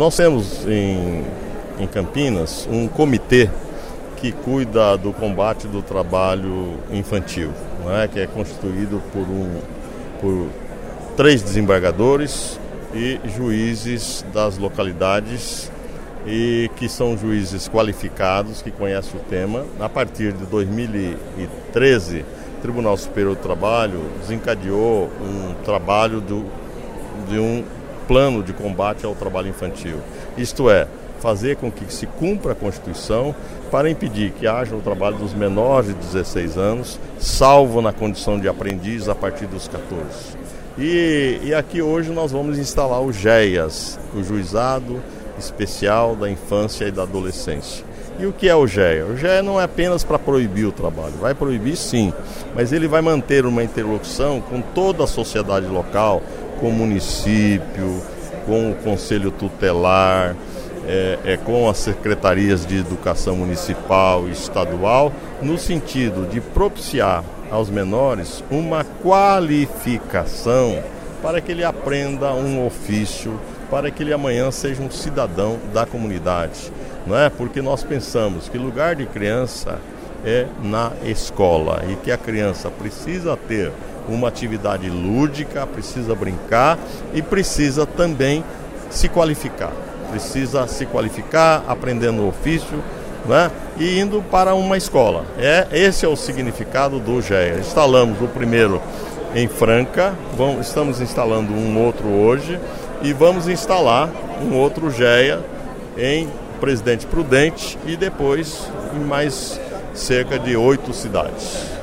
Nós temos em Campinas um comitê que cuida do combate do trabalho infantil, né, que é constituído por 3 desembargadores e juízes das localidades, e que são juízes qualificados, que conhecem o tema. A partir de 2013, o Tribunal Superior do Trabalho desencadeou um trabalho de um plano de combate ao trabalho infantil. Isto é, fazer com que se cumpra a Constituição para impedir que haja o trabalho dos menores de 16 anos, salvo na condição de aprendiz a partir dos 14. E aqui hoje nós vamos instalar o GEAS, o Juizado Especial da Infância e da Adolescência. E o que é o GEA? O GEA não é apenas para proibir o trabalho, vai proibir sim, mas ele vai manter uma interlocução com toda a sociedade local, com o município, com o Conselho Tutelar, com as secretarias de educação municipal e estadual, no sentido de propiciar aos menores uma qualificação para que ele aprenda um ofício, para que ele amanhã seja um cidadão da comunidade, não é? Porque nós pensamos que lugar de criança é na escola e que a criança precisa ter uma atividade lúdica, precisa brincar e precisa também se qualificar. Precisa se qualificar, aprendendo o ofício, né? E indo para uma escola. Esse é o significado do GEA. Instalamos o primeiro em Franca, estamos instalando um outro hoje e vamos instalar um outro GEA em Presidente Prudente e depois em mais cerca de 8 cidades.